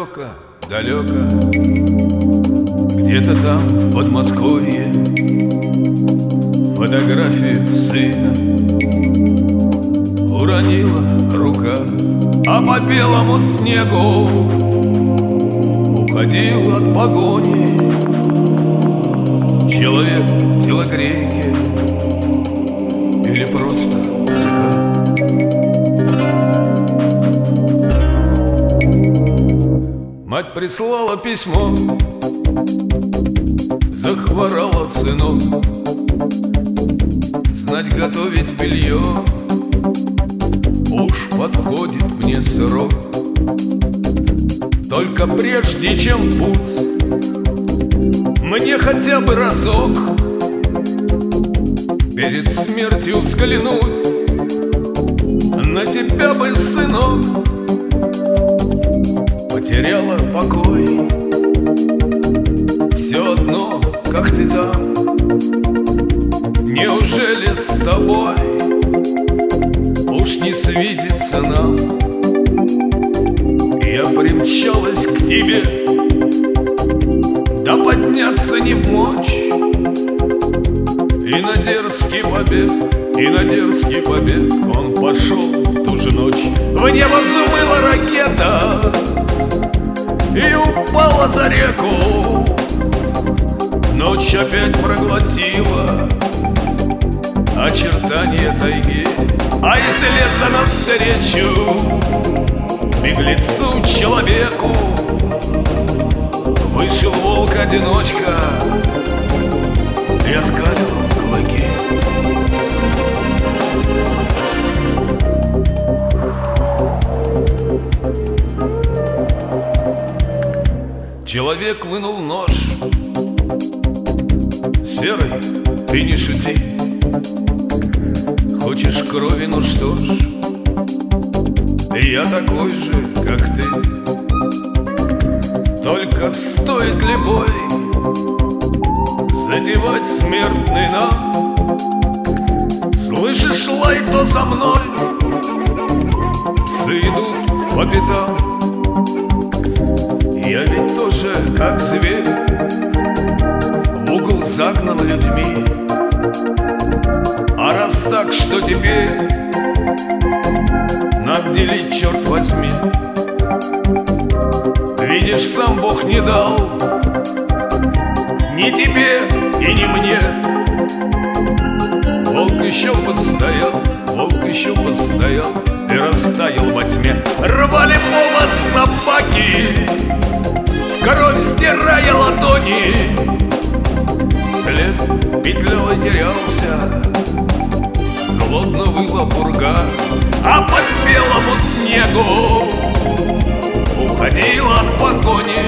далеко, далеко, где-то там в Подмосковье фотографию сына уронила рука, а по белому снегу уходил от погони человек телогрейки или просто языка. Мать прислала письмо, захворала сынок, знать готовить белье, уж подходит мне срок. Только прежде чем путь, мне хотя бы разок перед смертью взглянуть на тебя бы, сынок. Потеряла покой, все одно, как ты там. Неужели с тобой уж не свидится нам? Я примчалась к тебе, да подняться не в мочь. И на дерзкий побег, и на дерзкий побег он пошел в ту же ночь. В небо взмыла ракета и упала за реку. Ночь опять проглотила очертания тайги, а из леса навстречу беглецу человеку вышел волк-одиночка и оскалил клыки. Человек вынул нож. Серый, ты не шути. Хочешь крови, ну что ж, я такой же, как ты. Только стоит ли бой затевать смертный нам? Слышишь лай, то за мной псы идут по пятам. Я ведь тоже, как зверь, в угол загнан людьми. А раз так, что теперь нам делить, черт возьми? Видишь, сам Бог не дал ни тебе и ни мне. Волк еще постоял, волк еще постоял и растаял во тьме. Рвали повод собаки, кровь стирая ладони. След петлял и терялся, злобно выла пурга, а по белому снегу уходил от погони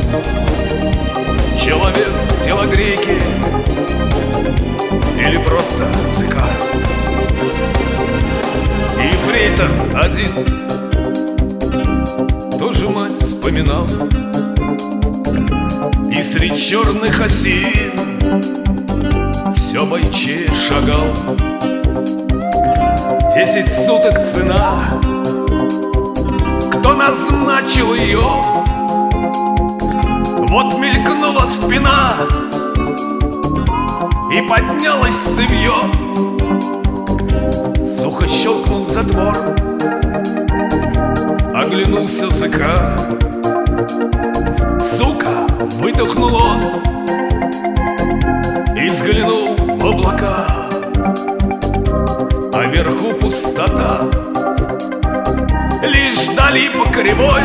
человек телогрейки или просто языка. И ефрейтор один тоже мать вспоминал, и средь черных осин все бойче шагал. 10 суток цена, кто назначил ее? Вот мелькнула спина и поднялось цевье. Сухо щелкнул затвор, оглянулся ЗК. Сука, выдохнул он и взглянул в облака. А вверху пустота, лишь вдали по кривой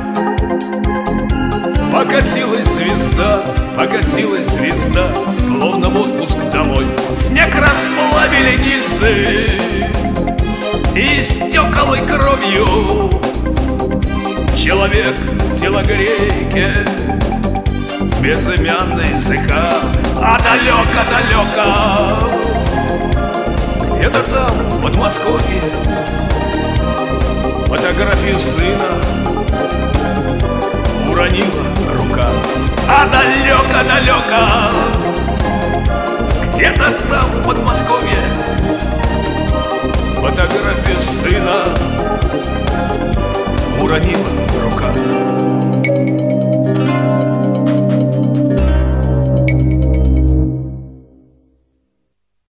покатилась звезда, словно в отпуск домой. Снег расплавили гильзы и стеколой кровью человек телогрейки безымянный языка. А далеко-далеко, где-то там, в Подмосковье, фотографию сына уронила рука. А далеко-далеко, где-то там, в Подмосковье, фотографию сына уронила